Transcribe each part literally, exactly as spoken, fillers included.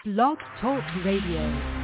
Blog Talk Radio.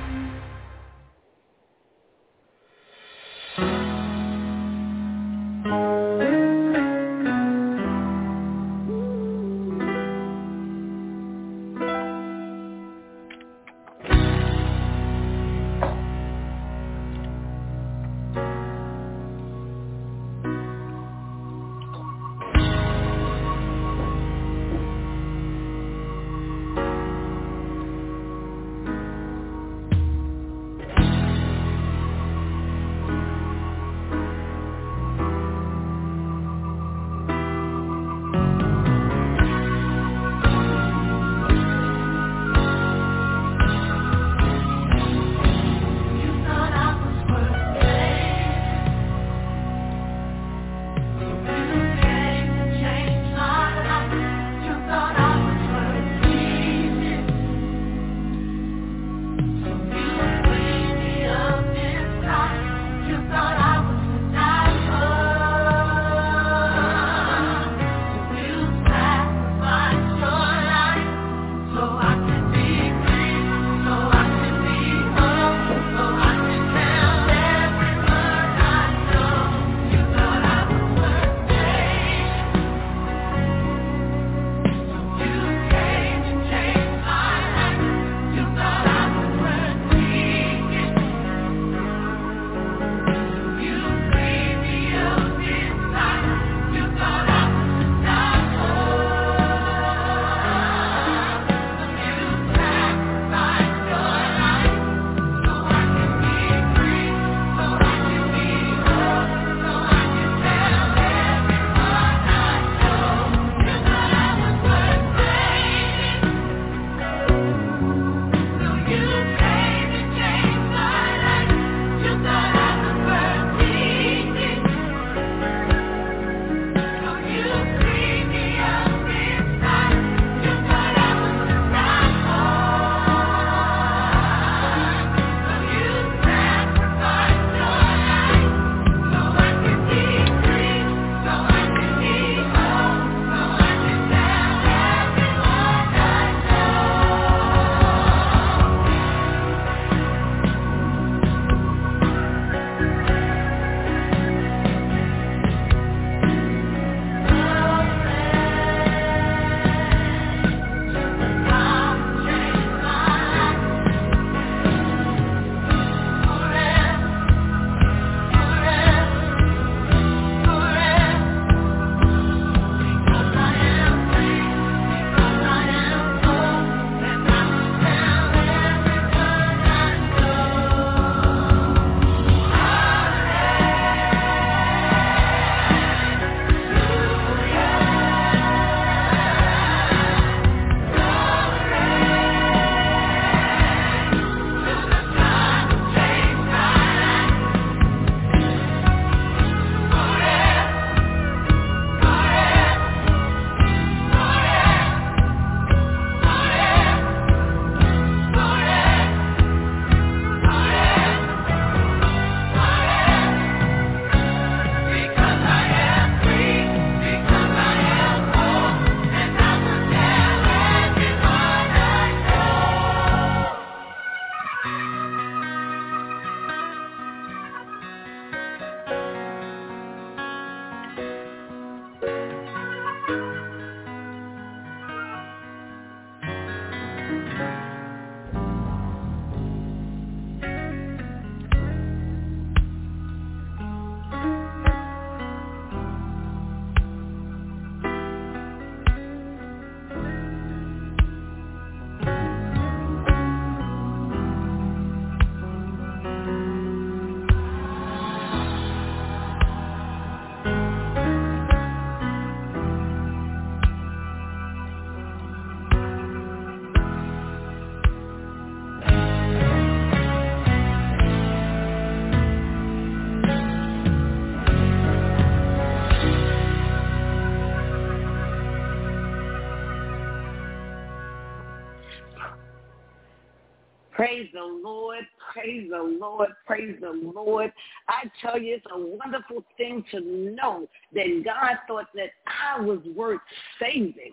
Praise the Lord, praise the Lord, praise the Lord. I tell you, it's a wonderful thing to know that God thought that I was worth saving.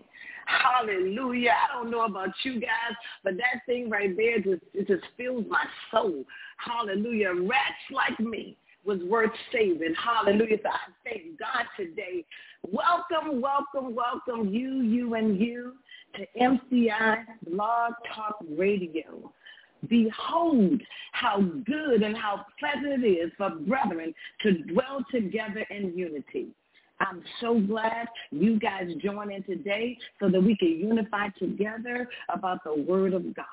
Hallelujah. I don't know about you guys, but that thing right there just it just fills my soul. Hallelujah. Rats like me was worth saving. Hallelujah. So I thank God today. Welcome, welcome, welcome you, you, and you to M C I Blog Talk Radio. Behold how good and how pleasant it is for brethren to dwell together in unity. I'm so glad you guys join in today so that we can unify together about the word of God.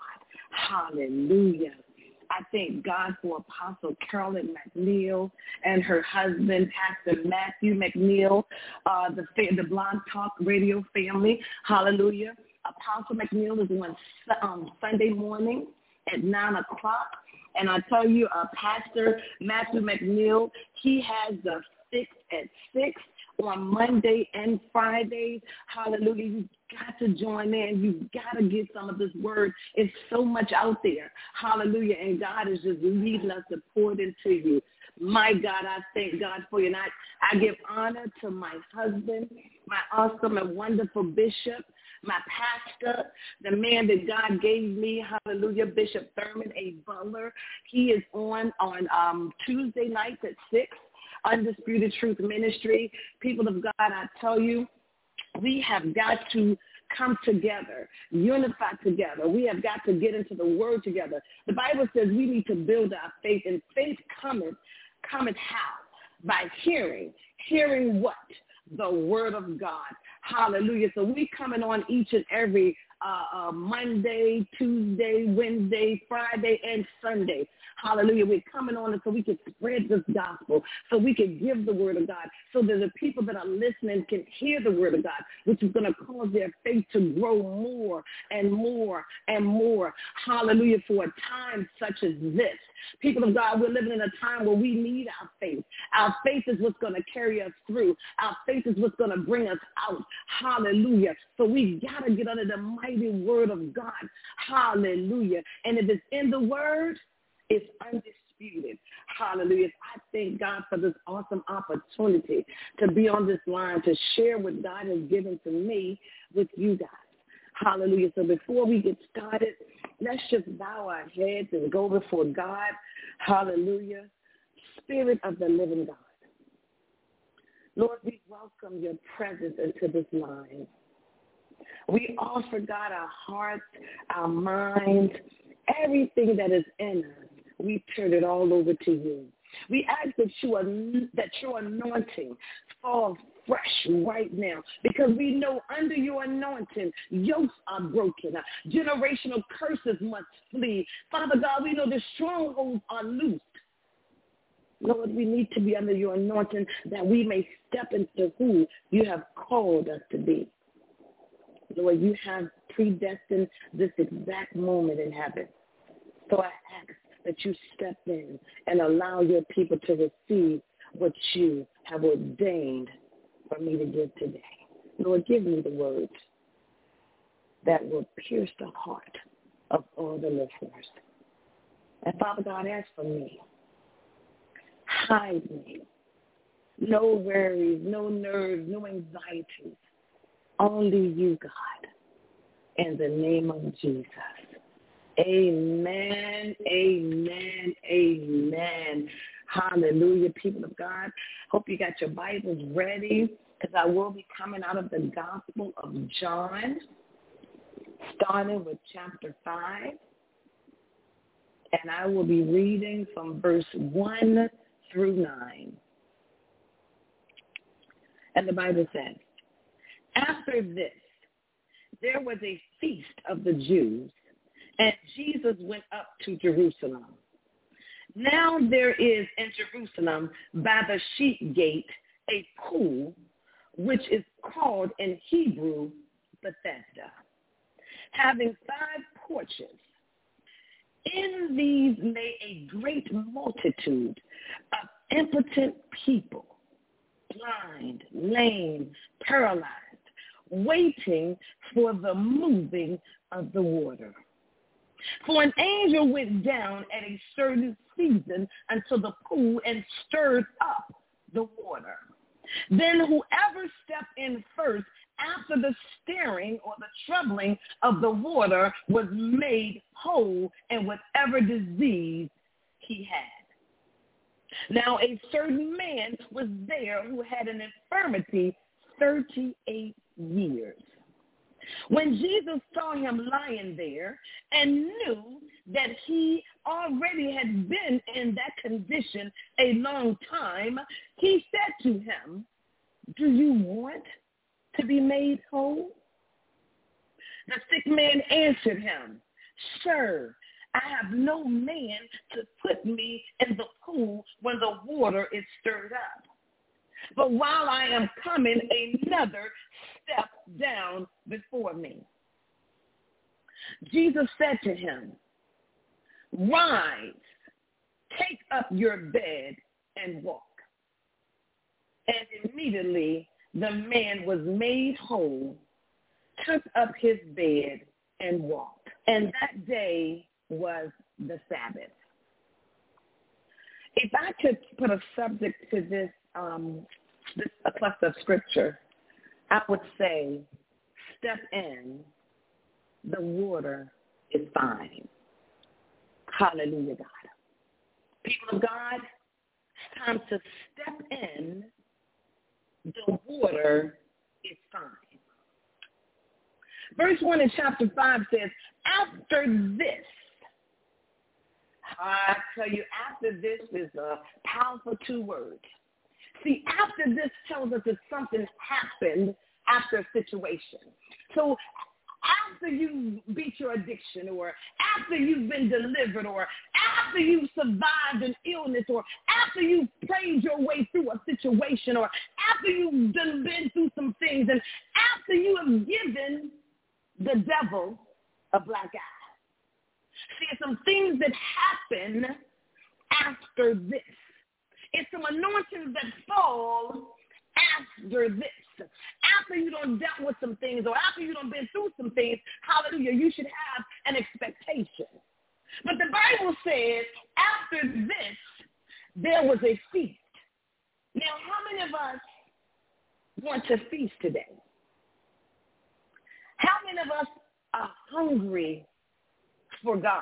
Hallelujah. I thank God for Apostle Carolyn McNeil and her husband, Pastor Matthew McNeil, uh, the, the Blog Talk Radio family. Hallelujah. Apostle McNeil is on um, Sunday morning at nine o'clock. And I tell you, uh, Pastor Matthew McNeil, he has the six at six on Monday and Fridays. Hallelujah. You got to join in. You got to get some of this word. It's so much out there. Hallelujah. And God is just leading us to pour it into you. My God, I thank God for you. And I, I give honor to my husband, my awesome and wonderful bishop, my pastor, the man that God gave me, hallelujah, Bishop Thurman A. Butler. He is on on um, Tuesday nights at six. Undisputed Truth Ministry. People of God, I tell you, we have got to come together, unify together. We have got to get into the word together. The Bible says we need to build our faith, and faith cometh, cometh how? By hearing. Hearing what? The word of God. Hallelujah. So we coming on each and every uh, uh, Monday, Tuesday, Wednesday, Friday, and Sunday. Hallelujah. We're coming on it so we can spread this gospel, so we can give the word of God, so that the people that are listening can hear the word of God, which is going to cause their faith to grow more and more and more. Hallelujah. For a time such as this. People of God, we're living in a time where we need our faith. Our faith is what's going to carry us through. Our faith is what's going to bring us out. Hallelujah. So we got to get under the mighty word of God. Hallelujah. And if it's in the word, it's undisputed. Hallelujah. I thank God for this awesome opportunity to be on this line, to share what God has given to me with you guys. Hallelujah. So before we get started, let's just bow our heads and go before God. Hallelujah. Spirit of the living God. Lord, we welcome your presence into this line. We offer, God, our hearts, our minds, everything that is in us. We turn it all over to you. We ask that you are, that your anointing falls fresh right now, because we know under your anointing, yokes are broken. Generational curses must flee. Father God, we know the strongholds are loosed. Lord, we need to be under your anointing that we may step into who you have called us to be. Lord, you have predestined this exact moment in heaven. So I ask that you step in and allow your people to receive what you have ordained for me to give today. Lord, give me the words that will pierce the heart of all the listeners. And Father God, as for me, hide me. No worries, no nerves, no anxieties. Only you, God. In the name of Jesus. Amen, amen, amen. Hallelujah, people of God. Hope you got your Bibles ready, because I will be coming out of the Gospel of John, starting with chapter five. And I will be reading from verse one through nine. And the Bible says, after this, there was a feast of the Jews, and Jesus went up to Jerusalem. Now there is in Jerusalem by the sheep gate a pool, which is called in Hebrew Bethesda, having five porches. In these lay a great multitude of impotent people, blind, lame, paralyzed, waiting for the moving of the water. For an angel went down at a certain season unto the pool and stirred up the water. Then whoever stepped in first after the stirring or the troubling of the water, was made whole in whatever disease he had. Now a certain man was there who had an infirmity thirty-eight years. When Jesus saw him lying there and knew that he already had been in that condition a long time, he said to him, "Do you want to be made whole?" The sick man answered him, "Sir, I have no man to put me in the pool when the water is stirred up. But while I am coming, another step down before me." Jesus said to him, "Rise, take up your bed and walk." And immediately the man was made whole, took up his bed, and walked. And that day was the Sabbath. If I could put a subject to this, um, this a cluster of scripture, I would say, step in, the water is fine. Hallelujah, God. People of God, it's time to step in, the water is fine. Verse one in chapter five says, after this, I tell you, after this is a powerful two words. See, after this tells us that something happened after a situation. So after you beat your addiction, or after you've been delivered, or after you've survived an illness, or after you've prayed your way through a situation, or after you've done, been through some things, and after you have given the devil a black eye. See, some things that happen after this. It's some anointings that fall after this. After you done dealt with some things, or after you done been through some things, hallelujah, you should have an expectation. But the Bible says after this, there was a feast. Now, how many of us want to feast today? How many of us are hungry for God?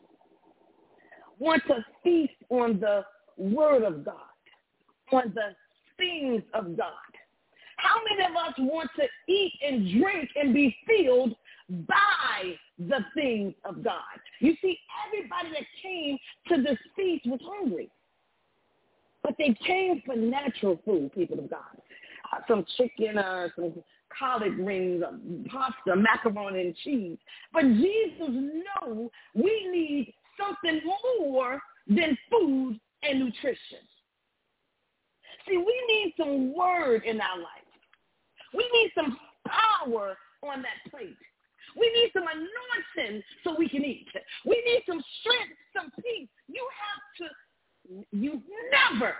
Want to feast on the word of God, on the things of God? How many of us want to eat and drink and be filled by the things of God? You see, everybody that came to this feast was hungry. But they came for natural food, people of God. Uh, some chicken, uh, some collard greens, uh, pasta, macaroni and cheese. But Jesus knows we need something more than food and nutrition. See, we need some word in our life. We need some power on that plate. We need some anointing so we can eat. We need some strength, some peace. You have to, you've never,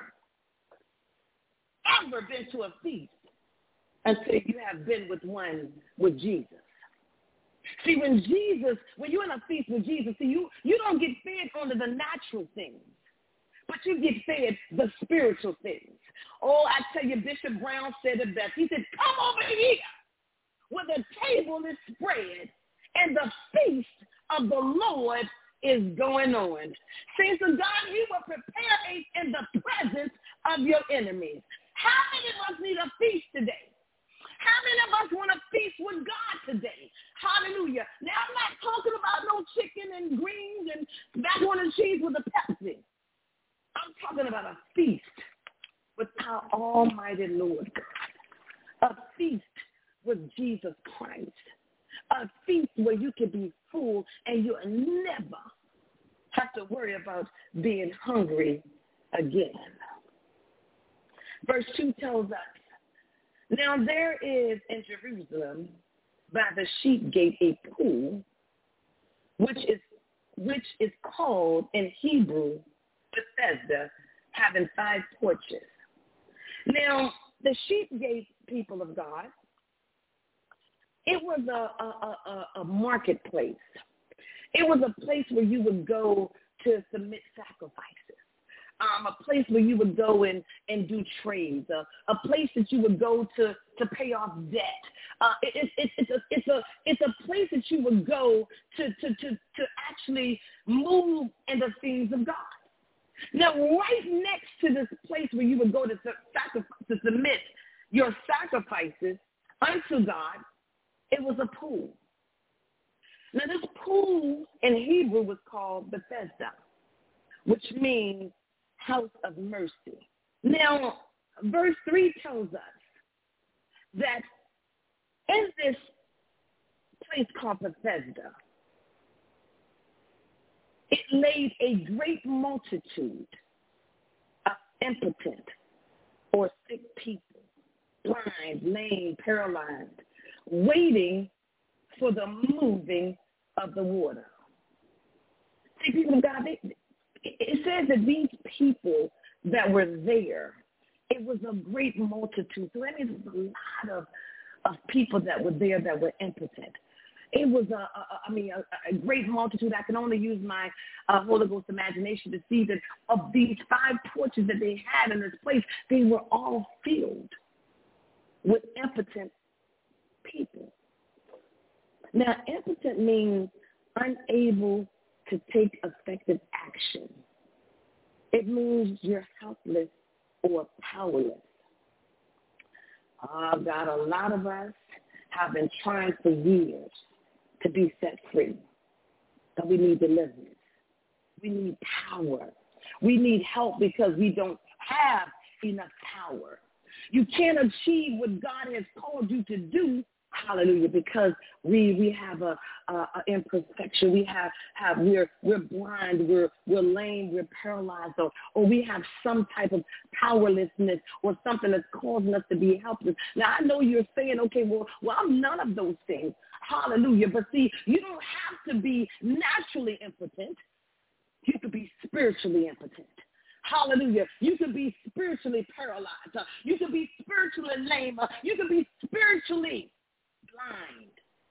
ever been to a feast until you have been with one with Jesus. See, when Jesus, when you're in a feast with Jesus, see, you, you don't get fed onto the natural things, but you get fed the spiritual things. Oh, I tell you, Bishop Brown said it best. He said, come over here where the table is spread and the feast of the Lord is going on. Saints of God, you will prepare a, in the presence of your enemies. How many of us need a feast today? How many of us want to feast with God today? Hallelujah. Now, I'm not talking about no chicken and greens and macaroni and cheese with a Pepsi. I'm talking about a feast with our almighty Lord God. A feast with Jesus Christ. A feast where you can be full and you'll never have to worry about being hungry again. Verse two tells us, now there is in Jerusalem by the sheep gate a pool, which is which is called in Hebrew Bethesda, having five porches. Now, the sheep gate, people of God, it was a, a, a, a marketplace. It was a place where you would go to submit sacrifices. um, a place where you would go and, and do trades, uh, a place that you would go to, to pay off debt. Uh, it, it, it, it's, a, it's, a, it's a place that you would go to, to, to, to actually move in the things of God. Now, right next to this place where you would go to, sacri- to submit your sacrifices unto God, it was a pool. Now, this pool in Hebrew was called Bethesda, which means house of mercy. Now, verse three tells us that in this place called Bethesda, it laid a great multitude of impotent or sick people, blind, lame, paralyzed, waiting for the moving of the water. See, people of God, they, it says that these people that were there, it was a great multitude. So that means there was a lot of, of people that were there that were impotent. It was, a, a, I mean, a, a great multitude. I can only use my uh, Holy Ghost imagination to see that of these five porches that they had in this place, they were all filled with impotent people. Now, impotent means unable to take effective action. It means you're helpless or powerless. Oh, God, a lot of us have been trying for years to be set free. But we need deliverance. We need power. We need help because we don't have enough power. You can't achieve what God has called you to do, hallelujah, because we we have a, a, a imperfection. We have, have we're we're blind, we're we're lame, we're paralyzed, or, or we have some type of powerlessness or something that's causing us to be helpless. Now I know you're saying, okay, well, well, I'm none of those things. Hallelujah. But see, you don't have to be naturally impotent. You could be spiritually impotent. Hallelujah. You could be spiritually paralyzed. Uh, you could be spiritually lame. Uh, you could be spiritually blind.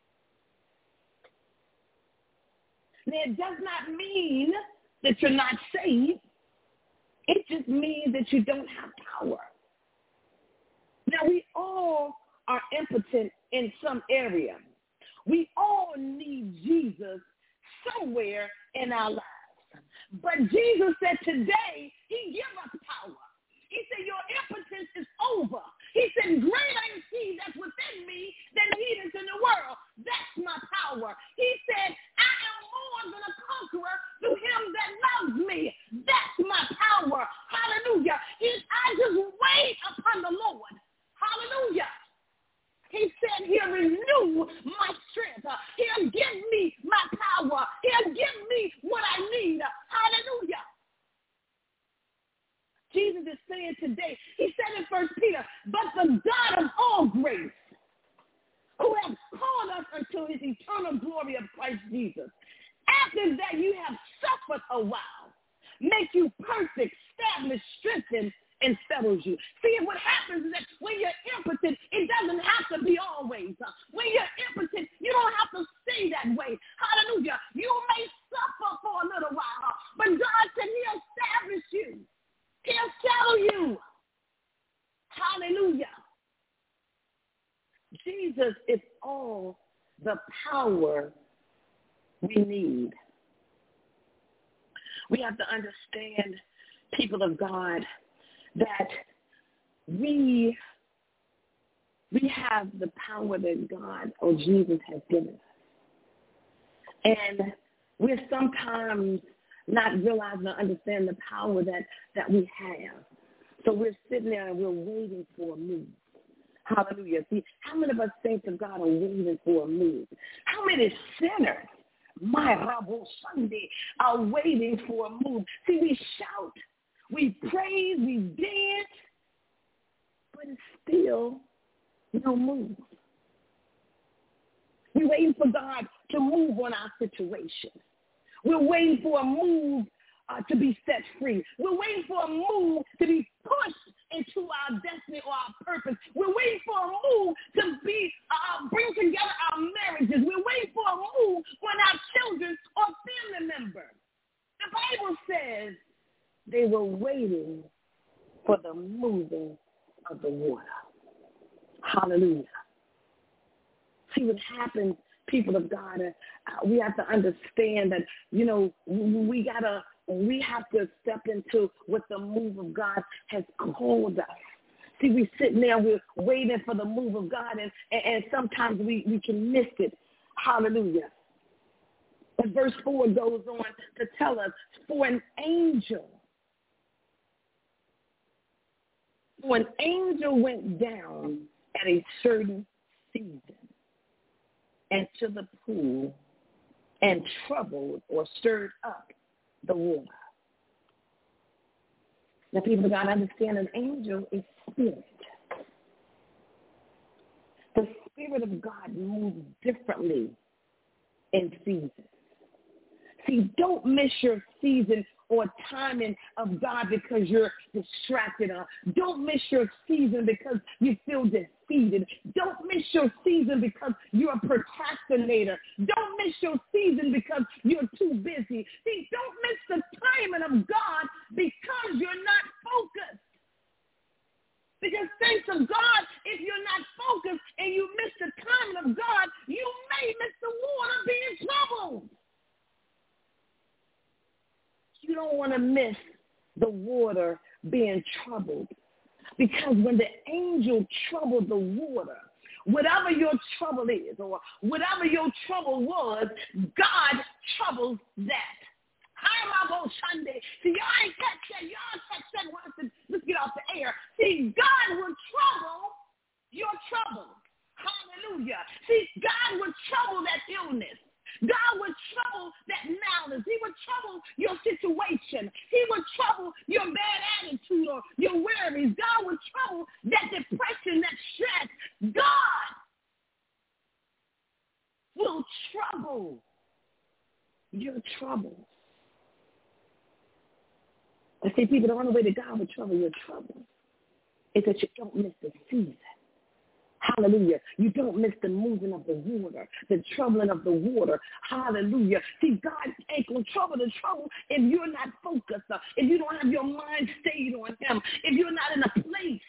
Now, it does not mean that you're not saved. It just means that you don't have power. Now, we all are impotent in some area. We all need Jesus somewhere in our lives. But Jesus said today, he give us power. He said, your impotence is over. He said, greater is he that's within me than he that's in the world. That's my power. He said, I am more than a conqueror through him that loves me. That's my power. Hallelujah. He, I just wait upon the Lord. Hallelujah. He said he'll renew my strength. Uh, he'll give me my power. He'll give me what I need. Hallelujah. Jesus is saying today, he said in First Peter, but the God of all grace, who has called us unto his eternal glory of Christ Jesus, after that you have suffered a while, make you perfect, establish, strengthen, and settles you. See, what happens is that when you're impotent, it doesn't have to be always. Uh, when you're impotent, you don't have to stay that way. Hallelujah. You may suffer for a little while, but God said he'll establish you. He'll settle you. Hallelujah. Jesus is all the power we need. We have to understand, people of God, that we we have the power that God or Jesus has given us. And we're sometimes not realizing or understand the power that, that we have. So we're sitting there and we're waiting for a move. Hallelujah. See, how many of us saints of God are waiting for a move? How many sinners, my Rabo Sunday, are waiting for a move? See, we shout, we praise, we dance, but it's still no move. We're waiting for God to move on our situation. We're waiting for a move uh, to be set free. We're waiting for a move to be pushed into our destiny or our purpose. We're waiting for a move to be uh, bring together our marriages. We're waiting for a move when our children or family members. The Bible says They were waiting for the moving of the water. Hallelujah. See what happens, people of God. Uh, we have to understand that, you know, we gotta, we have to step into what the move of God has called us. See, we sitting there, we're waiting for the move of God, and, and, and sometimes we, we can miss it. Hallelujah. But verse four goes on to tell us, for an angel, for an angel went down at a certain season into the pool and troubled or stirred up the water. Now, people got to understand an angel is spirit. The Spirit of God moves differently in seasons. See, don't miss your season or timing of God because you're distracted. Or don't miss your season because you feel defeated. Don't miss your season because you're a procrastinator. Don't miss your season because you're too busy. See, don't miss the timing of God because you're not focused. Because thanks to God, if you're not focused and you miss the timing of God, you may miss the water being troubled. You don't want to miss the water being troubled. Because when the angel troubled the water, whatever your trouble is or whatever your trouble was, God troubles that. Sunday. See, y'all ain't catch that. Y'all catch that once and let's get off the air. See, God will trouble your trouble. Hallelujah. See, God will trouble that illness. God would trouble that malice. He would trouble your situation. He would trouble your bad attitude or your worries. God would trouble that depression, that stress. God will trouble your troubles. I say, people, the only way that God will trouble your troubles is that you don't miss the season. Hallelujah. You don't miss the moving of the water, the troubling of the water. Hallelujah. See, God ain't going to trouble the trouble if you're not focused, uh, if you don't have your mind stayed on him, if you're not in a place.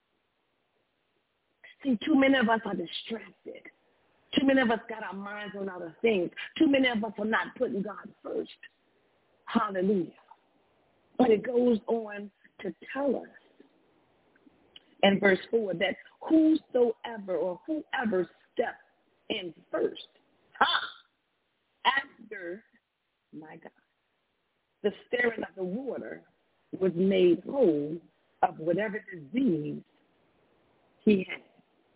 See, too many of us are distracted. Too many of us got our minds on other things. Too many of us are not putting God first. Hallelujah. But it goes on to tell us in verse four that whosoever or whoever steps in first, huh, after, my God, the stirring of the water was made whole of whatever disease he had.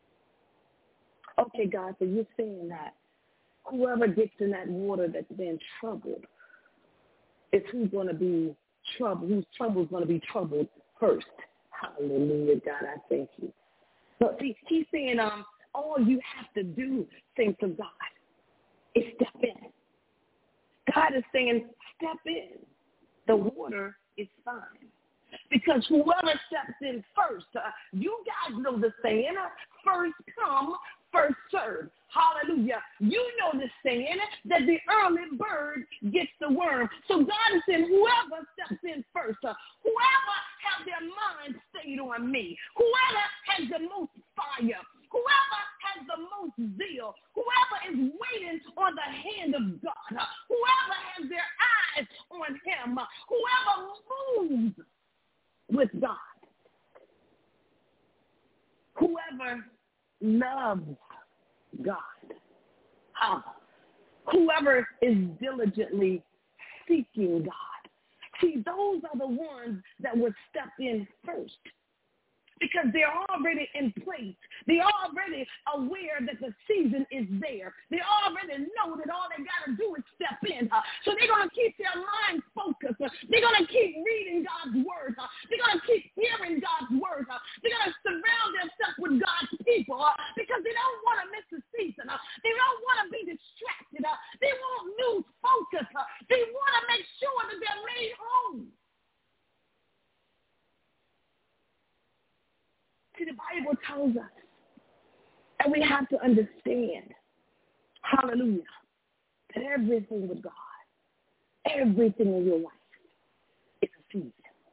Okay, God, so you're saying that whoever gets in that water that's been troubled is who's going to be troubled, whose trouble is going to be troubled first. Hallelujah, God, I thank you. But see, he's saying, um, all you have to do, saints of God, is step in. God is saying, step in. The water is fine. Because whoever steps in first, uh, you guys know the saying, uh, first come, first serve. Hallelujah. You know the saying that the early bird gets the worm. So God is saying whoever steps in first, uh, whoever has their mind stayed on me, whoever has the most fire, whoever has the most zeal, whoever is waiting on the hand of God, uh, whoever has their eyes on him, uh, whoever moves with God, whoever loves God, uh, whoever is diligently seeking God. See, those are the ones that would step in first because they're already in place. They're already aware that the season is there. They already know that all they got to do is step in. Uh, so they're going to keep their minds focused. Uh, they're going to keep reading God's word. Uh, they're going to keep hearing God's word. Uh, they're going to surround themselves with God's people uh, because they don't want to miss the season. Uh, they don't want to be distracted. Uh, they won't lose focus. Uh, they want to make sure that they're made whole. See, the Bible tells us, and we have to understand, hallelujah, that everything with God, everything in your life is a season.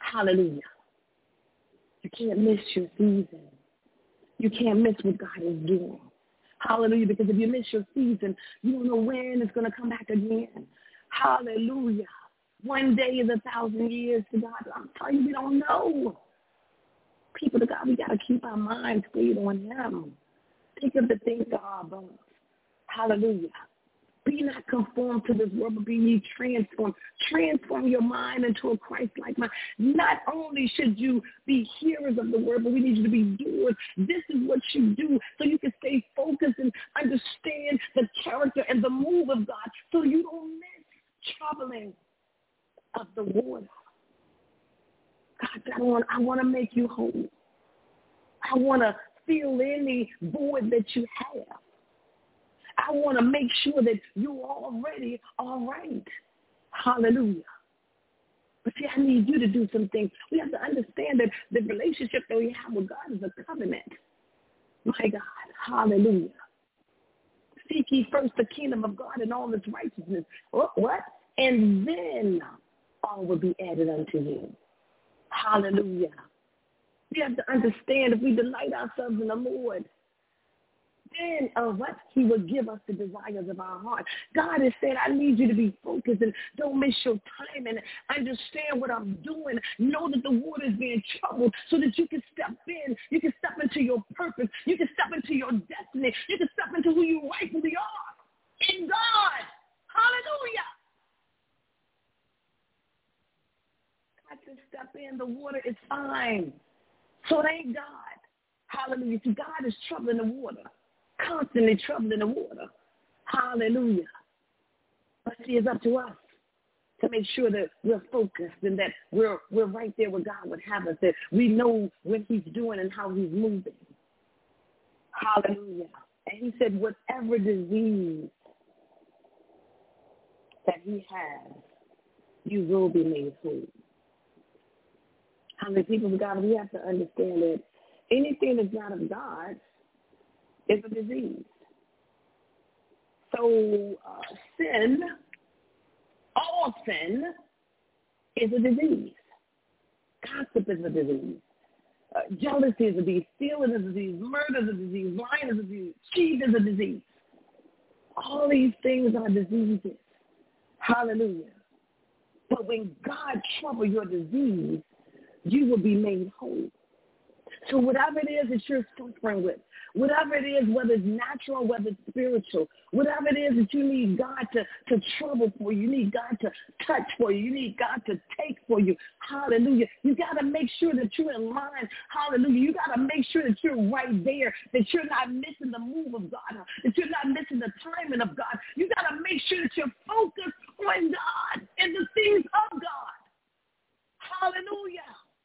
Hallelujah. You can't miss your season. You can't miss what God is doing. Hallelujah. Because if you miss your season, you don't know when it's going to come back again. Hallelujah. One day is a thousand years to God. I'm telling you, we don't know. People of God, we got to keep our minds stayed on him. Think of the things that are above. Hallelujah. Be not conformed to this world, but be ye transformed. Transform your mind into a Christ-like mind. Not only should you be hearers of the word, but we need you to be doers. This is what you do so you can stay focused and understand the character and the move of God so you don't miss troubling of the water. God, I want, I want to make you whole. I want to fill any void that you have. I want to make sure that you're already all right. Hallelujah. But see, I need you to do some things. We have to understand that the relationship that we have with God is a covenant. My God. Hallelujah. Seek ye first the kingdom of God and all its righteousness. What? what? And then all will be added unto you. Hallelujah. We have to understand if we delight ourselves in the Lord, then uh, what? He will give us the desires of our heart. God has said, I need you to be focused and don't miss your time and understand what I'm doing. Know that the water is being troubled so that you can step in. You can step into your purpose. You can step into your destiny. You can step into who you rightfully are in God. Hallelujah. God can step in. The water is fine. So it ain't God. Hallelujah. See, God is troubling the water. Constantly troubling the water. Hallelujah. But see, it's up to us to make sure that we're focused and that we're we're right there where God would have us, that we know what he's doing and how he's moving. Hallelujah. And he said, whatever disease that he has, you will be made whole. How many people of God, we have to understand that anything that's not of God is a disease. So uh, sin, all sin, is a disease. Gossip is a disease. Uh, jealousy is a disease. Stealing is a disease. Murder is a disease. Lying is a disease. Cheat is a disease. All these things are diseases. Hallelujah. But when God troubles your disease, you will be made whole. So whatever it is that you're suffering with, whatever it is, whether it's natural, whether it's spiritual, whatever it is that you need God to, to trouble for you, you need God to touch for you, you need God to take for you, hallelujah. You got to make sure that you're in line, hallelujah. You got to make sure that you're right there, that you're not missing the move of God, that you're not missing the timing of God. You got to make sure that you're focused on God and the things of God. Hallelujah.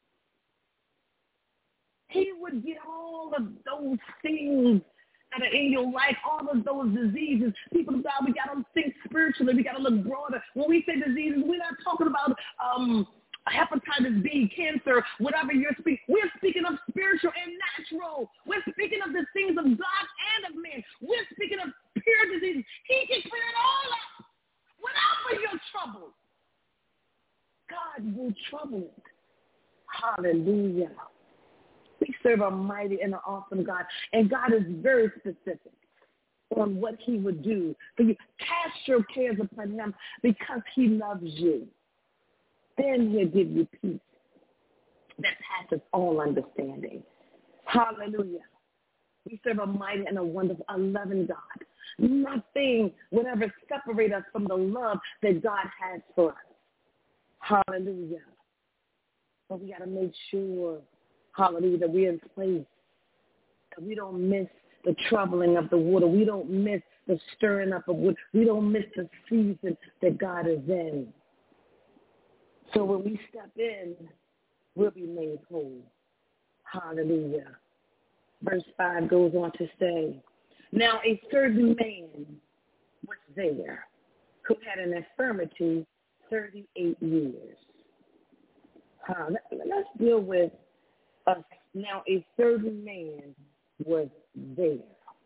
He would get all of those things that are in your life, all of those diseases. People of God, we got to think spiritually. We got to look broader. When we say diseases, we're not talking about um, hepatitis B, cancer, whatever you're speaking. We're speaking of spiritual and natural. We're speaking of the things of God and of man. We're speaking of pure diseases. He can clear it all up. Whenever you're troubled, God will trouble it. Hallelujah. We serve a mighty and an awesome God. And God is very specific on what he would do for you. Cast your cares upon him because he loves you. Then he'll give you peace that passes all understanding. Hallelujah. We serve a mighty and a wonderful, a loving God. Nothing would ever separate us from the love that God has for us. Hallelujah. But we got to make sure, hallelujah, that we're in place, that we don't miss the troubling of the water. We don't miss the stirring up of wood. We don't miss the season that God is in. So when we step in, we'll be made whole. Hallelujah. Verse five goes on to say, now a certain man was there who had an infirmity thirty-eight years. Uh, let, let's deal with us. Now a certain man was there.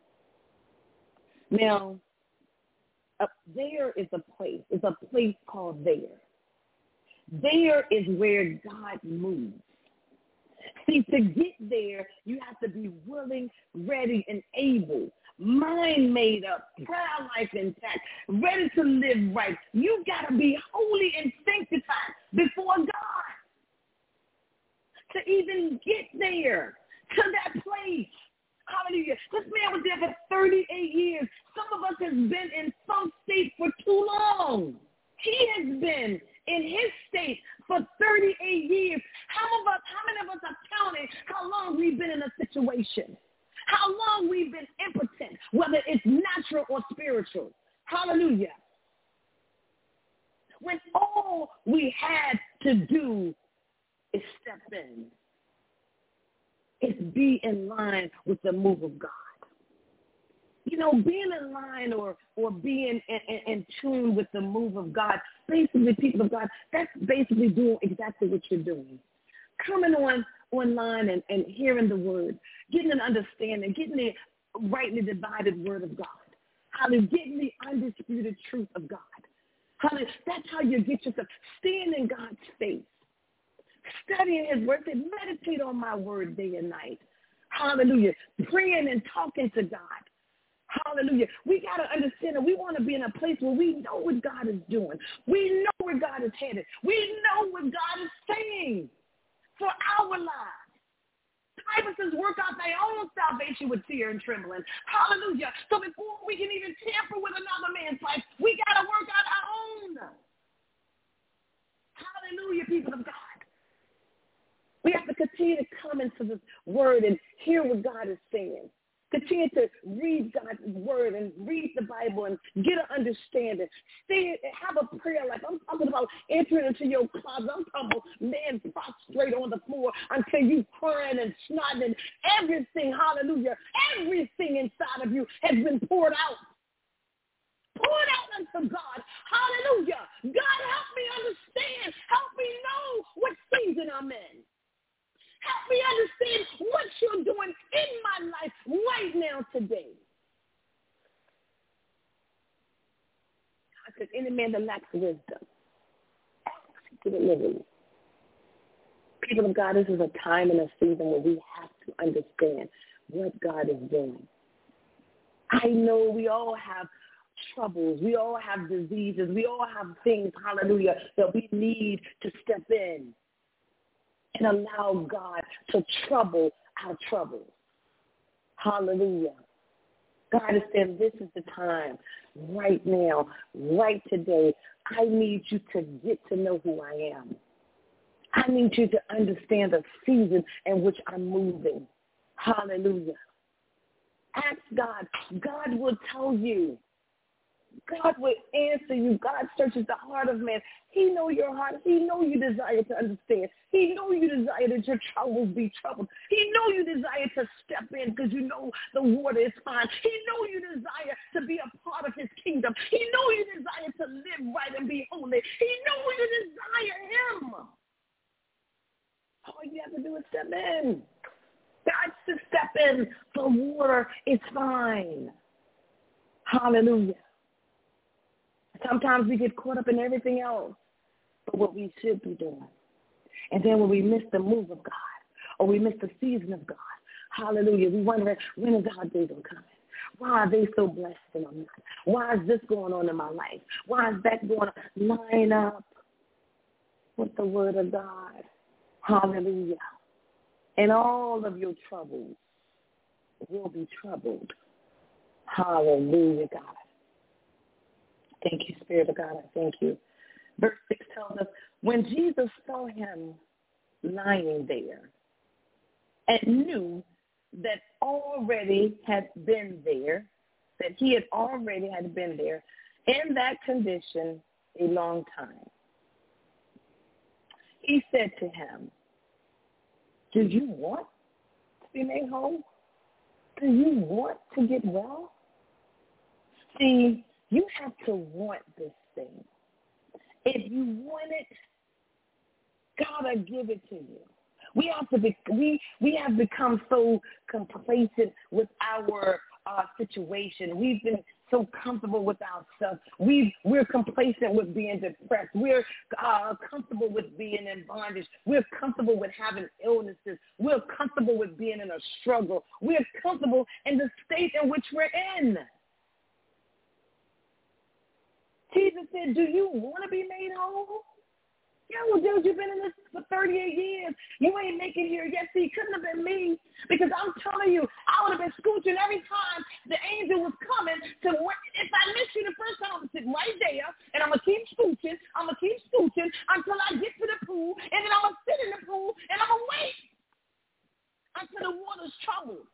Now, up there is a place. It's a place called there. There is where God moves. See, to get there, you have to be willing, ready, and able. Mind made up, prayer life intact, ready to live right. You got to be holy and sanctified before God to even get there, to that place. Hallelujah. This man was there for thirty-eight years. Some of us has been in some state for too long. He has been in his state for thirty-eight years. How of us, how many of us are counting how long we've been in a situation? How long we've been impotent, whether it's natural or spiritual. Hallelujah. When all we had to do is step in. It's be in line with the move of God. You know, being in line or, or being in, in, in tune with the move of God, basically, people of God, that's basically doing exactly what you're doing. Coming on online and, and hearing the word, getting an understanding, getting the rightly divided word of God. Hallelujah, getting the undisputed truth of God. Hallelujah, that's how you get yourself. Stand in God's face. Studying his word, say, meditate on my word day and night. Hallelujah. Praying and talking to God. Hallelujah. We got to understand that we want to be in a place where we know what God is doing. We know where God is headed. We know what God is saying for our lives. The Bible says, work out thy own salvation with fear and trembling. Hallelujah. So before we can even tamper with another man's life, we got to work out our own. Hallelujah, people of God. We have to continue to come into this word and hear what God is saying. Continue to read God's word and read the Bible and get an understanding. Stay, have a prayer life. I'm talking about entering into your closet. I'm talking about man prostrate on the floor until you crying and snotting and everything, hallelujah, everything inside of you has been poured out. Poured out unto God. Hallelujah. God, help me understand. Help me know what season I'm in. Help me understand what you're doing in my life right now today. I said, any man that lacks wisdom, ask to deliver you. People of God, this is a time and a season where we have to understand what God is doing. I know we all have troubles. We all have diseases. We all have things, hallelujah, that we need to step in and allow God to trouble our troubles. Hallelujah. God is saying, this is the time, right now, right today. I need you to get to know who I am. I need you to understand the season in which I'm moving. Hallelujah. Ask God. God will tell you. God will answer you. God searches the heart of man. He knows your heart. He knows you desire to understand. He knows you desire that your troubles be troubled. He knows you desire to step in because you know the water is fine. He knows you desire to be a part of his kingdom. He knows you desire to live right and be holy. He knows you desire him. All you have to do is step in. God says step in. The water is fine. Hallelujah. Sometimes we get caught up in everything else but what we should be doing. And then when we miss the move of God or we miss the season of God, hallelujah, we wonder, when is our days coming? Why are they so blessed and I'm not? Why is this going on in my life? Why is that going on? Line up with the word of God. Hallelujah. And all of your troubles will be troubled. Hallelujah, God. Thank you, Spirit of God. I thank you. Verse six tells us, when Jesus saw him lying there and knew that already had been there, that he had already had been there in that condition a long time, he said to him, do you want to be made whole? Do you want to get well? See, you have to want this thing. If you want it, God will give it to you. We have to be, we we have become so complacent with our uh, situation. We've been so comfortable with ourselves. We, we're complacent with being depressed. We're uh, comfortable with being in bondage. We're comfortable with having illnesses. We're comfortable with being in a struggle. We're comfortable in the state in which we're in. Jesus said, do you want to be made whole? Yo, dude, you've been in this for thirty-eight years. You ain't making it here yet. See, it couldn't have been me. Because I'm telling you, I would have been scooching every time the angel was coming to work. If I missed you the first time, I'm going to sit right there, and I'm going to keep scooching. I'm going to keep scooching until I get to the pool, and then I'm going to sit in the pool, and I'm going to wait until the water's troubled.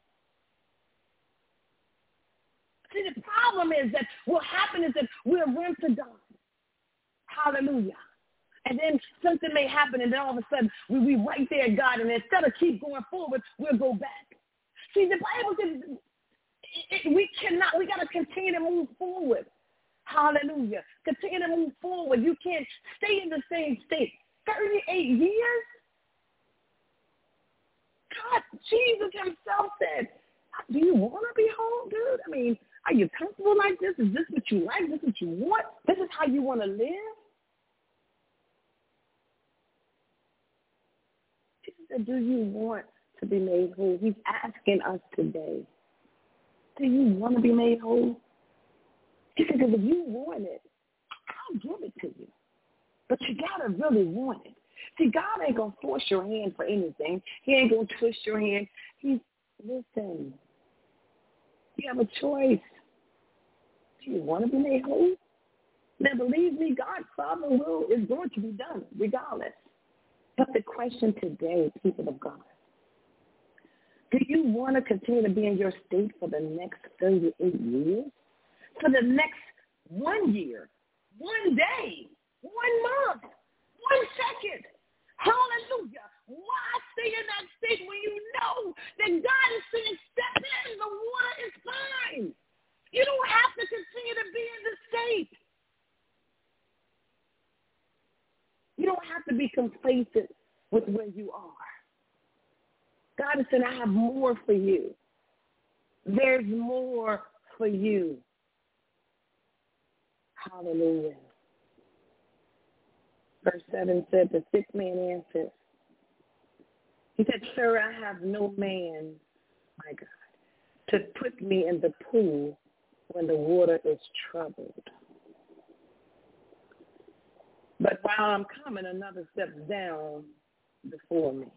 See, the problem is that what happens is that we'll run to God. Hallelujah. And then something may happen, and then all of a sudden, we we right there, God, and instead of keep going forward, we'll go back. See, the Bible says it, it, we cannot, we got to continue to move forward. Hallelujah. Continue to move forward. You can't stay in the same state. thirty-eight years? God, Jesus himself said, do you want to be whole, dude? I mean, are you comfortable like this? Is this what you like? Is this what you want? This is how you want to live? Do you want to be made whole? He's asking us today, do you want to be made whole? He said, because if you want it, I'll give it to you. But you got to really want it. See, God ain't going to force your hand for anything. He ain't going to twist your hand. He's, listen, you have a choice. Do you want to be made whole? Now, believe me, God's sovereign will is going to be done regardless. But the question today, people of God, do you want to continue to be in your state for the next thirty-eight years? For the next one year, one day, one month, one second? Hallelujah. Why stay in that state when you know that God is saying, step in, the water is fine. You don't have to continue to be in the state. You don't have to be complacent with where you are. God is saying, I have more for you. There's more for you. Hallelujah. Verse seven said, the sick man answered. He said, sir, I have no man, my God, to put me in the pool when the water is troubled. But while I'm coming, another steps down before me.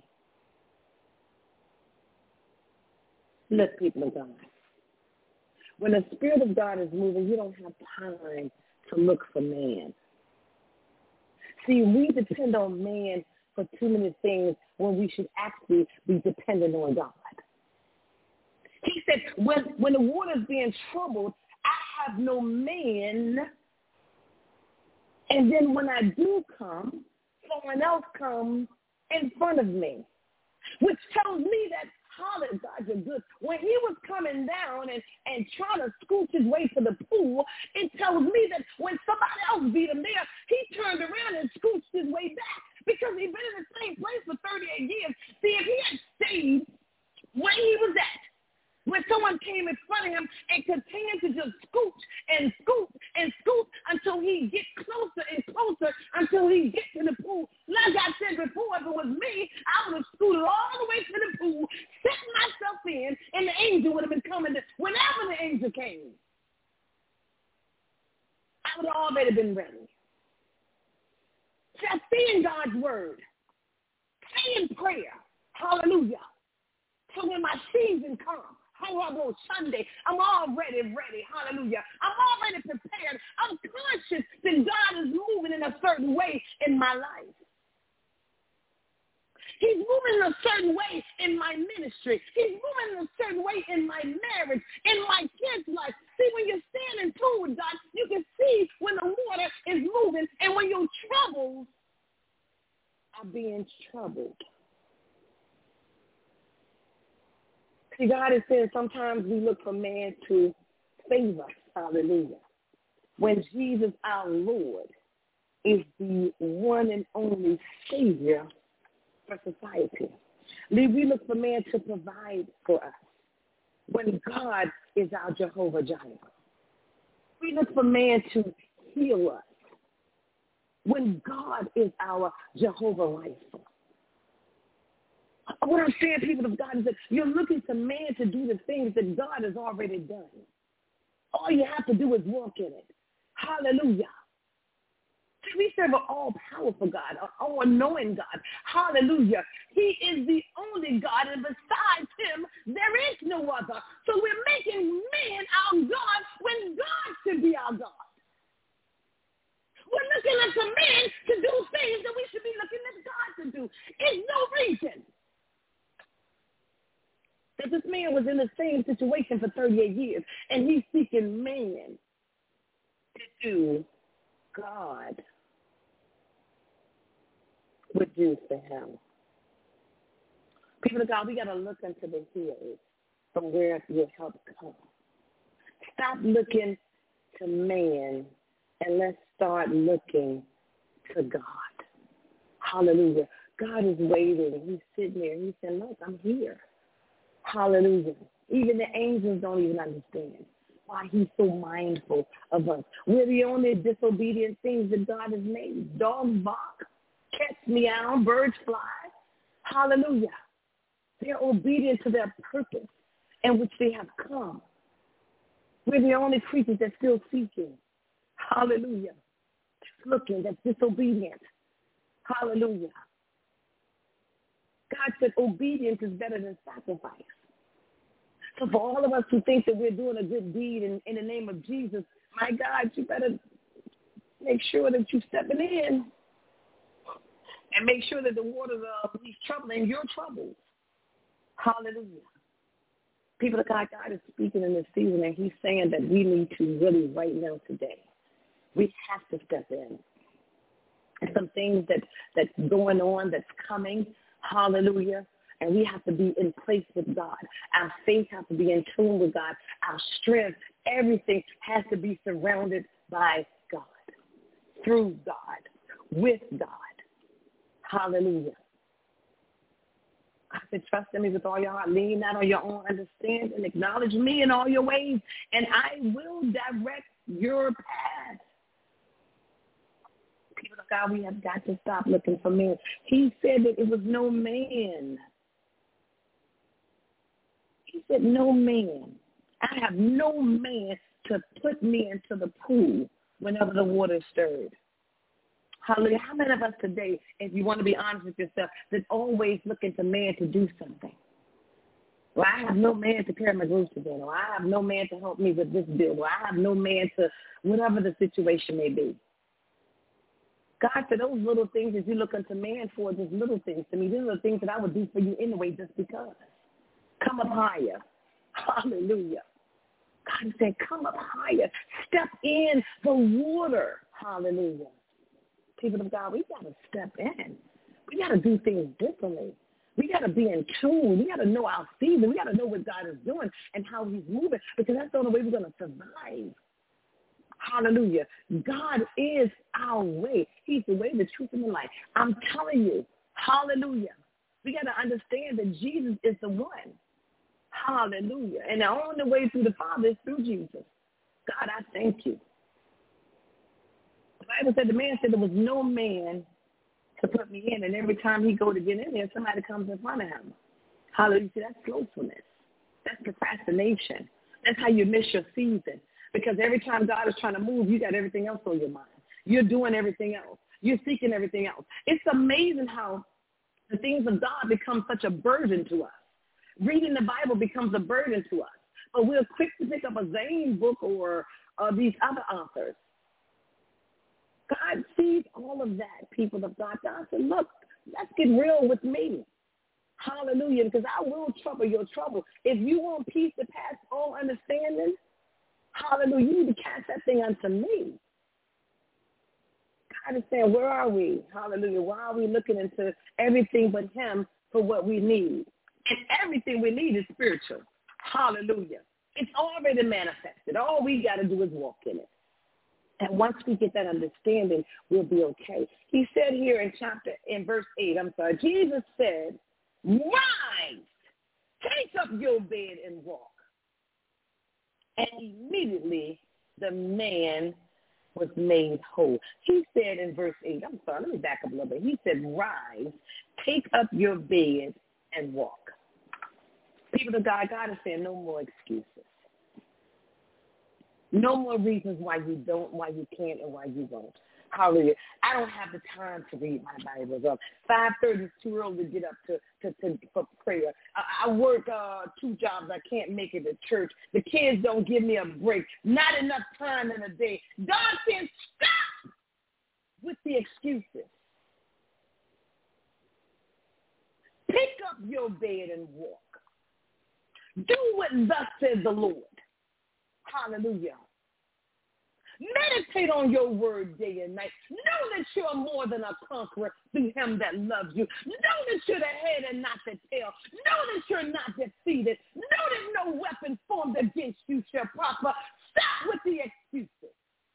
Let people of God. When the Spirit of God is moving, you don't have time to look for man. See, we depend on man for too many things when we should actually be dependent on God. He said, when, when the water is being troubled, I have no man. And then when I do come, someone else comes in front of me, which tells me that, hallelujah, God, you're good. When he was coming down and, and trying to scooch his way to the pool, it tells me that when somebody else beat him there, he turned around and scooched his way back because he'd been in the same place for thirty-eight years. See, if he had stayed where he was at, when someone came in front of him and continued to just scoot and scoot and scoot until he gets closer and closer until he gets to the pool. Like I said before, if it was me, I would have scooted all the way to the pool, set myself in, and the angel would have been coming to, whenever the angel came. I would have already been ready. Just stay in God's word. Stay in prayer. Hallelujah. So when my season comes, Horrible Sunday, I'm already ready. Hallelujah. I'm already prepared. I'm conscious that God is moving in a certain way in my life. He's moving in a certain way in my ministry. He's moving in a certain way in my marriage, in my kids' life. See, when you're standing too with God, you can see when the water is moving and when your troubles are being troubled. See, God is saying sometimes we look for man to save us. Hallelujah. When Jesus, our Lord, is the one and only Savior for society. We look for man to provide for us when God is our Jehovah Jireh. We look for man to heal us when God is our Jehovah Rapha. What I'm saying, people of God, is that you're looking to man to do the things that God has already done. All you have to do is walk in it. Hallelujah. See, we serve an all-powerful God, an all-knowing God. Hallelujah. He is the only God, and besides him, there is no other. So we're making man our God when God should be our God. We're looking at the man to do things that we should be looking at God to do. It's no reason that this man was in the same situation for thirty-eight years, and he's seeking man to do God would do for him. People of God, we got to look into the hills from where your help comes. Stop looking to man and let's start looking to God. Hallelujah. God is waiting. He's sitting there. He's saying, look, I'm here. Hallelujah. Even the angels don't even understand why he's so mindful of us. We're the only disobedient things that God has made. Dogs bark, cats meow, birds fly. Hallelujah. They're obedient to their purpose in which they have come. We're the only creatures that's still seeking. Hallelujah. That's looking, that's disobedient. Hallelujah. God said obedience is better than sacrifice. So for all of us who think that we're doing a good deed in, in the name of Jesus, my God, you better make sure that you're stepping in and make sure that the waters are at least troubling your troubles. Hallelujah. People of God, God is speaking in this season, and he's saying that we need to really right now today, we have to step in. And some things that, that's going on, that's coming, hallelujah, and we have to be in place with God. Our faith has to be in tune with God. Our strength, everything has to be surrounded by God, through God, with God. Hallelujah. I said, trust in me with all your heart. Lean not on your own understanding and acknowledge me in all your ways, and I will direct your path. People of God, we have got to stop looking for men. He said that it was no man. He said, no man. I have no man to put me into the pool whenever the water is stirred. Hallelujah. How many of us today, if you want to be honest with yourself, that's always looking to man to do something? Well, I have no man to carry my groceries in, or I have no man to help me with this bill, or I have no man to whatever the situation may be. God said those little things that you look unto man for, just little things to me. These are the things that I would do for you anyway just because. Come up higher. Hallelujah. God said, come up higher. Step in the water. Hallelujah. People of God, we got to step in. We got to do things differently. We got to be in tune. We got to know our season. We got to know what God is doing and how he's moving, because that's the only way we're going to survive. Hallelujah. God is our way. He's the way, the truth, and the life. I'm telling you, hallelujah. We got to understand that Jesus is the one. Hallelujah. And the only way through the Father is through Jesus. God, I thank you. The Bible said the man said there was no man to put me in, and every time he go to get in there, somebody comes in front of him. Hallelujah. See, that's slowfulness. That's procrastination. That's how you miss your season. Because every time God is trying to move, you got everything else on your mind. You're doing everything else. You're seeking everything else. It's amazing how the things of God become such a burden to us. Reading the Bible becomes a burden to us. But we're quick to pick up a Zane book or uh, these other authors. God sees all of that, people of God. God said, look, let's get real with me. Hallelujah, because I will trouble your trouble. If you want peace to pass all understanding, hallelujah, you need to cast that thing unto me. God is saying, where are we? Hallelujah. Why are we looking into everything but him for what we need? And everything we need is spiritual. Hallelujah. It's already manifested. All we got to do is walk in it. And once we get that understanding, we'll be okay. He said here in chapter, in verse eight, I'm sorry, Jesus said, rise, take up your bed and walk. And immediately the man was made whole. He said in verse eight, I'm sorry, let me back up a little bit. He said, rise, take up your bed, and walk. People of God, God is saying no more excuses. No more reasons why you don't, why you can't, and why you won't. Hallelujah. I don't have the time to read my Bible. Uh, five thirty is too early to get up to, to, to for prayer. I, I work uh, two jobs. I can't make it to church. The kids don't give me a break. Not enough time in a day. God says, stop with the excuses. Pick up your bed and walk. Do what thus says the Lord. Hallelujah. Meditate on your word day and night. Know that you're more than a conqueror through him that loves you. Know that you're the head and not the tail. Know that you're not defeated. Know that no weapon formed against you shall prosper. Stop with the excuses.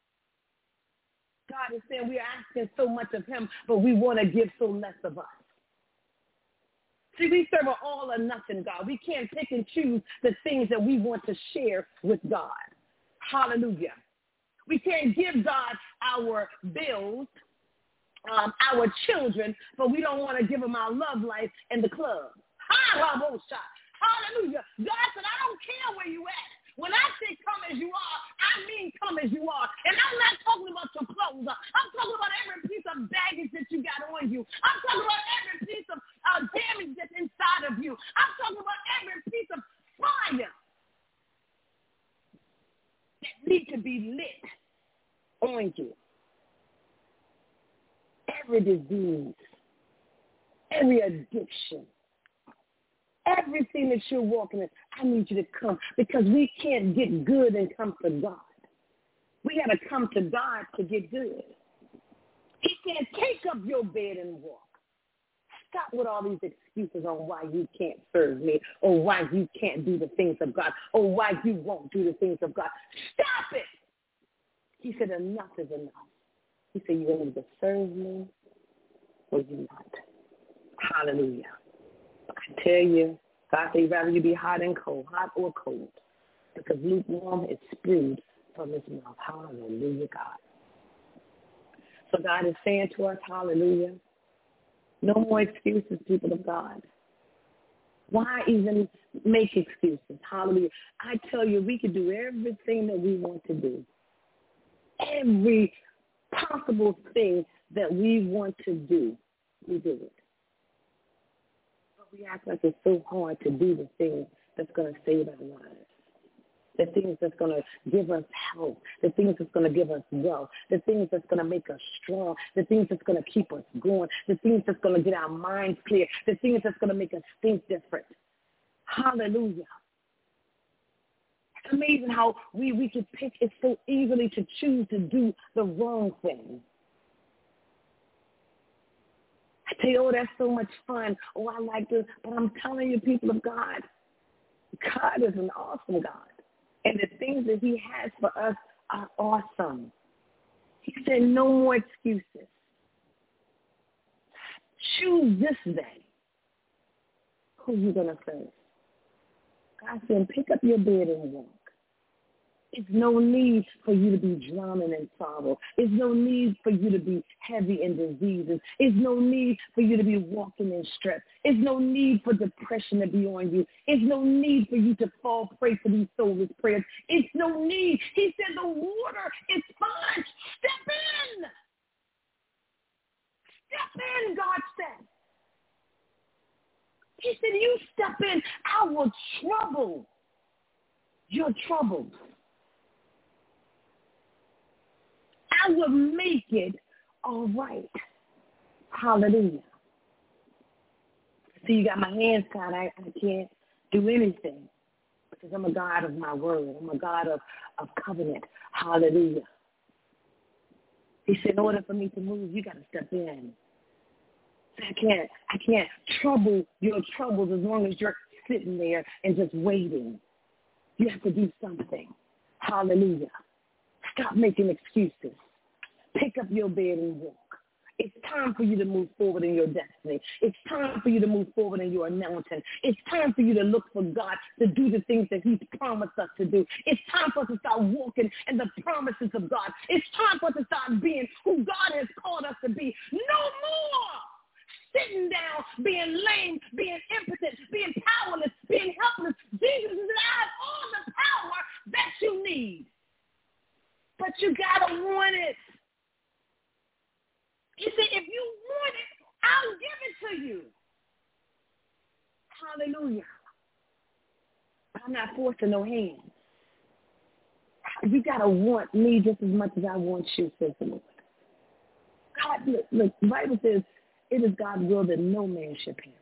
God is saying we are asking so much of him, but we want to give so less of us. See, we serve an all or nothing God. We can't pick and choose the things that we want to share with God. Hallelujah. We can't give God our bills, um, our children, but we don't want to give him our love life and the club. Hallelujah. God said, I don't care where you at. When I say come as you are, I mean come as you are. And I'm not talking about your clothes. I'm talking about every piece of baggage that you got on you. I'm talking about every piece of uh, damage that's inside of you. I'm talking about every piece of fire that need to be lit on you. Every disease, every addiction, everything that you're walking in, I need you to come because we can't get good and come to God. We got to come to God to get good. He said, take up your bed and walk. Stop with all these excuses on why you can't serve me or why you can't do the things of God or why you won't do the things of God. Stop it. He said, enough is enough. He said, you're going to serve me or you not. Hallelujah. I tell you, God said, rather you be hot and cold, hot or cold, because lukewarm is spewed from his mouth. Hallelujah, God. So God is saying to us, hallelujah, no more excuses, people of God. Why even make excuses? Hallelujah. I tell you, we can do everything that we want to do. Every possible thing that we want to do, we do it. But we act like it's so hard to do the things that's going to save our lives. The things that's going to give us health, the things that's going to give us wealth, the things that's going to make us strong, the things that's going to keep us going, the things that's going to get our minds clear, the things that's going to make us think different. Hallelujah. It's amazing how we, we can pick it so easily to choose to do the wrong thing. I tell you, oh, that's so much fun. Oh, I like this. But I'm telling you, people of God, God is an awesome God. And the things that he has for us are awesome. He said, no more excuses. Choose this day who you're going to serve. God said, pick up your bed and walk. It's no need for you to be drowning in sorrow. It's no need for you to be heavy in diseases. It's no need for you to be walking in stress. It's no need for depression to be on you. It's no need for you to fall prey to these soulless prayers. It's no need. He said the water is fine. Step in. Step in, God said. He said, you step in, I will trouble your troubles. I will make it all right. Hallelujah. See, you got my hands tied. I, I can't do anything because I'm a God of my word. I'm a God of, of covenant. Hallelujah. He said, in order for me to move, you got to step in. I can't, I can't trouble your troubles as long as you're sitting there and just waiting. You have to do something. Hallelujah. Stop making excuses. Pick up your bed and walk. It's time for you to move forward in your destiny. It's time for you to move forward in your anointing. It's time for you to look for God to do the things that he's promised us to do. It's time for us to start walking in the promises of God. It's time for us to start being who God has called us to be. No more sitting down, being lame, being impotent, being powerless, being helpless. Jesus has all the power that you need. But you got to want it. He said, if you want it, I'll give it to you. Hallelujah. I'm not forcing no hands. You got to want me just as much as I want you, says the Lord. God, look, look, the Bible says, it is God's will that no man should perish.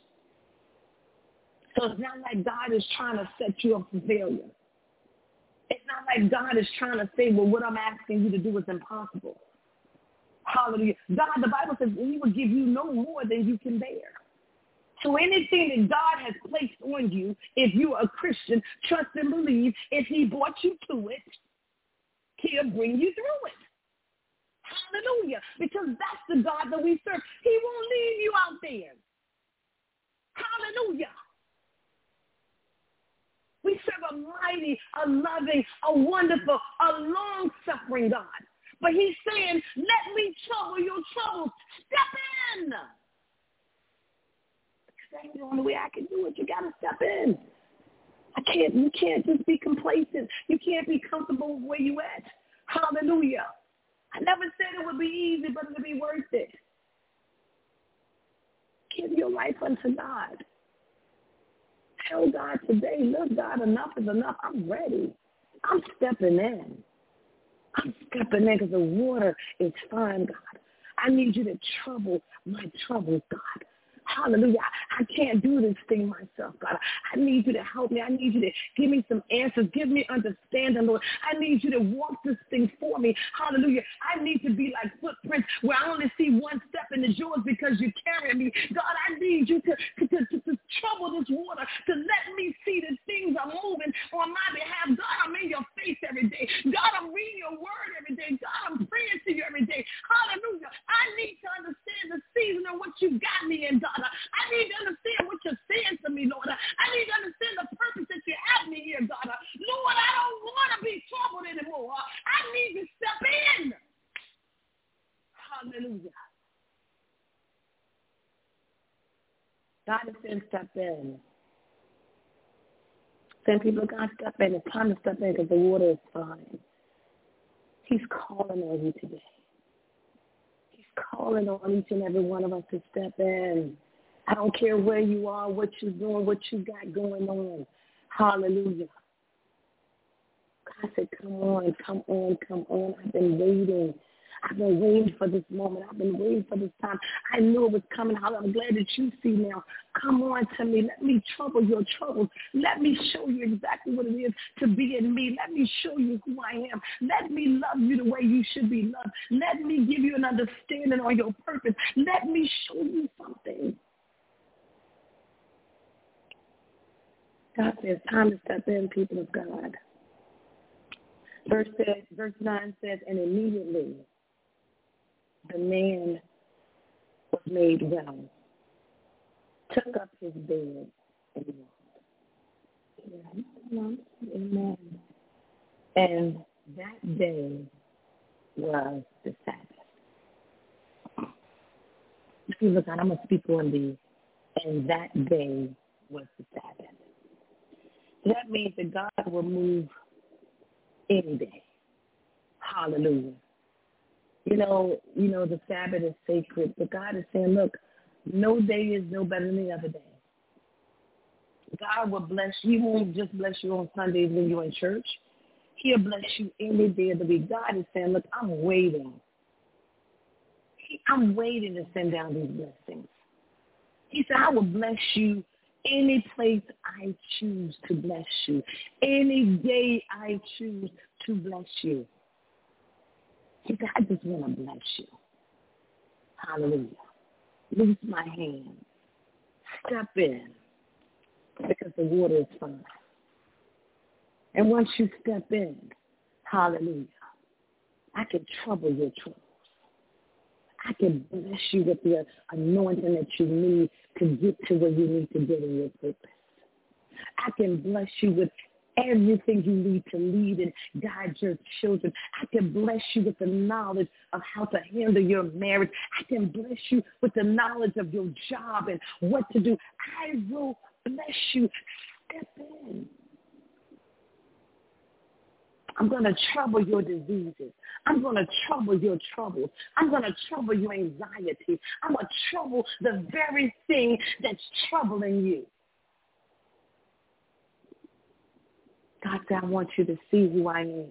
So it's not like God is trying to set you up for failure. It's not like God is trying to say, well, what I'm asking you to do is impossible. Hallelujah. God, the Bible says he will give you no more than you can bear. So anything that God has placed on you, if you are a Christian, trust and believe, if he brought you to it, he'll bring you through it. Hallelujah. Because that's the God that we serve. He won't leave you out there. Hallelujah. We serve a mighty, a loving, a wonderful, a long-suffering God. But he's saying, let me trouble your troubles. Step in. Because that's the only way I can do it. You got to step in. I can't, you can't just be complacent. You can't be comfortable where you at. Hallelujah. I never said it would be easy, but it would be worth it. Give your life unto God. Tell God today, look, God, enough is enough. I'm ready. I'm stepping in. I'm stepping in because the water is fine, God. I need you to trouble my troubles, God. Hallelujah. I can't do this thing myself, God. I need you to help me. I need you to give me some answers. Give me understanding, Lord. I need you to walk this thing for me. Hallelujah. I need to be like footprints where I only see one step and it's yours because you carry me. God, I need you to, to, to, to, to trouble this water, to let me see that things are moving on my behalf. God, I'm in your face every day. God, I'm reading your word every day. God, I'm praying to you every day. Hallelujah. I need to understand the season of what you got me in, God. I need to understand what you're saying to me, Lord. I need to understand the purpose that you have me here, God. Lord, I don't want to be troubled anymore. I need to step in. Hallelujah. God is saying step in. Saying people, God, step in. It's time to step in because the water is fine. He's calling on you today. He's calling on each and every one of us to step in. I don't care where you are, what you're doing, what you got going on. Hallelujah. God said, come on, come on, come on. I've been waiting. I've been waiting for this moment. I've been waiting for this time. I knew it was coming. I'm glad that you see now. Come on to me. Let me trouble your troubles. Let me show you exactly what it is to be in me. Let me show you who I am. Let me love you the way you should be loved. Let me give you an understanding on your purpose. Let me show you something. God says, time to step in, people of God. Verse, says, verse nine says, and immediately the man was made well, took up his bed, and walked. Amen. And that day was the Sabbath. People of God, I'm going to speak on these. And that day was the Sabbath. That means that God will move any day. Hallelujah. You know, you know, the Sabbath is sacred, but God is saying, look, no day is no better than the other day. God will bless you. He won't just bless you on Sundays when you're in church. He'll bless you any day of the week. God is saying, look, I'm waiting. I'm waiting to send down these blessings. He said, I will bless you any place I choose to bless you. Any day I choose to bless you. He said, I just want to bless you. Hallelujah. Loose my hand. Step in. Because the water is fine. And once you step in, hallelujah, I can trouble your troubles. I can bless you with the anointing that you need to get to where you need to get in your purpose. I can bless you with everything you need to lead and guide your children. I can bless you with the knowledge of how to handle your marriage. I can bless you with the knowledge of your job and what to do. I will bless you. Step in. I'm going to trouble your diseases. I'm going to trouble your troubles. I'm going to trouble your anxiety. I'm going to trouble the very thing that's troubling you. God said, I want you to see who I am.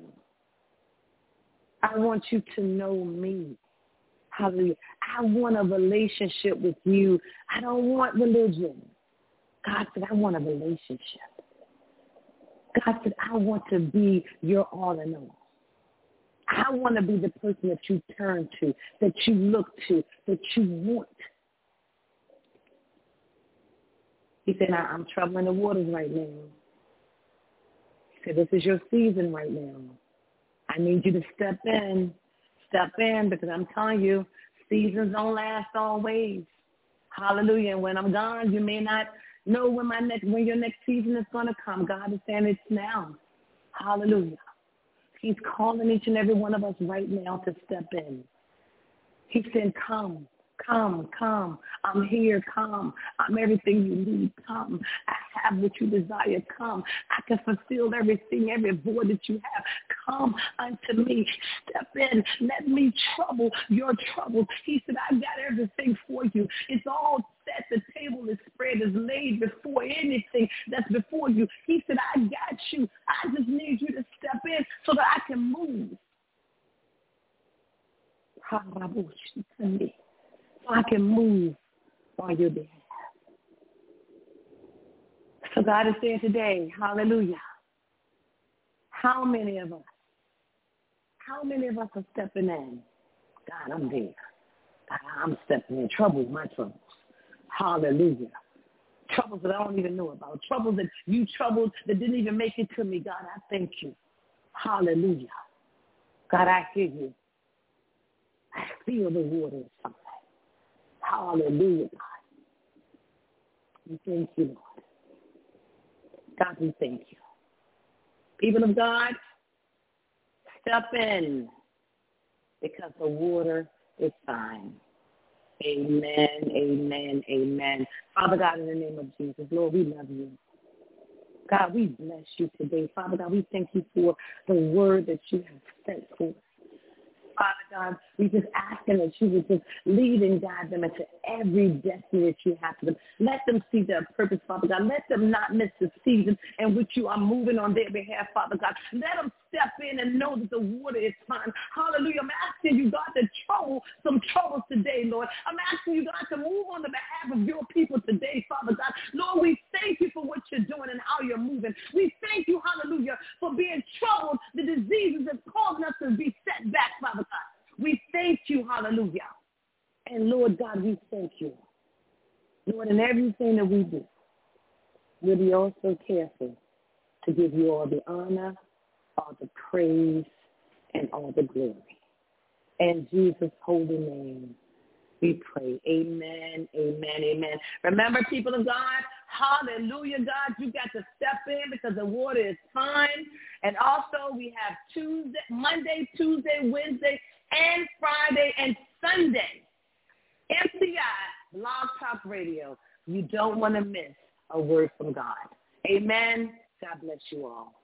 I want you to know me. Hallelujah. I want a relationship with you. I don't want religion. God said, I want a relationship. God said, I want to be your all in all. I want to be the person that you turn to, that you look to, that you want. He said, I'm troubling the waters right now. He said, this is your season right now. I need you to step in. Step in, because I'm telling you, seasons don't last always. Hallelujah. And when I'm gone, you may not know when my next, when your next season is going to come. God is saying it's now. Hallelujah. He's calling each and every one of us right now to step in. He's saying, come, come, come. I'm here, come. I'm everything you need, come. I have what you desire, come. I can fulfill everything, every void that you have. Come unto me. Step in. Let me trouble your troubles. He said, I got everything for you. It's all set. The table is spread, is laid before anything that's before you. He said, I got you. I just need you to step in so that I can move. So I can move on your behalf. So God is saying today, hallelujah, how many of us, how many of us are stepping in? God, I'm there. God, I'm stepping in. Trouble, my troubles. Hallelujah. Troubles that I don't even know about. Troubles that you troubled that didn't even make it to me. God, I thank you. Hallelujah. God, I hear you. I feel the waters. Hallelujah, God. We thank you, Lord. God, we thank you. People of God, step in because the water is fine. Amen, amen, amen. Father God, in the name of Jesus, Lord, we love you. God, we bless you today. Father God, we thank you for the word that you have sent forth. Father God, we just asking that you would just lead and guide them into every destiny that you have for them. Let them see their purpose, Father God. Let them not miss the season in which you are moving on their behalf, Father God. Let them step in and know that the water is fine. Hallelujah. I'm asking you, God, to trouble some troubles today, Lord. I'm asking you, God, to move on the behalf of your people today, Father God. Lord, we thank you for what you're doing and how you're moving. We thank you, hallelujah, for being troubled, the diseases that's causing us to be set back, Father God. We thank you, hallelujah. And Lord God, we thank you. Lord, in everything that we do, we'll be also careful to give you all the honor, all the praise, and all the glory. In Jesus' holy name, we pray. Amen, amen, amen. Remember, people of God, hallelujah, God, you got to step in because the water is fine. And also we have Tuesday, Monday, Tuesday, Wednesday, and Friday and Sunday. M C I, Blog Talk Radio. You don't want to miss a word from God. Amen. God bless you all.